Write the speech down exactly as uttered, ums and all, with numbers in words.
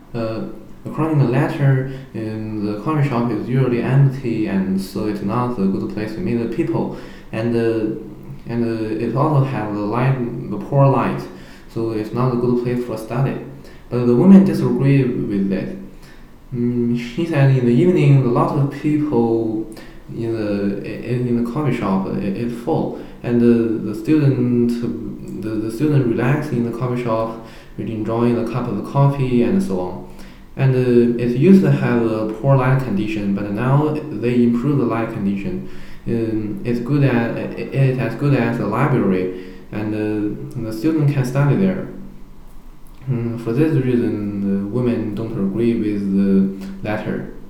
Uh, according to the letter, in the coffee shop is usually empty, and so it's not a good place to meet the people. And uh, and uh, it also has the light, the poor light, so it's not a good place for study. But the woman disagreed with that. Mm, she said in the evening, a lot of people in the in, in the coffee shop it, it's full, and the, the student the, the student relax in the coffee shop, with enjoying a cup of coffee and so on. And uh, it used to have a poor light condition, but now they improve the light condition. Um, it's good at it, it's as good as a library, and uh, the student can study there. Mm, for this reason, the women don't agree with the letter.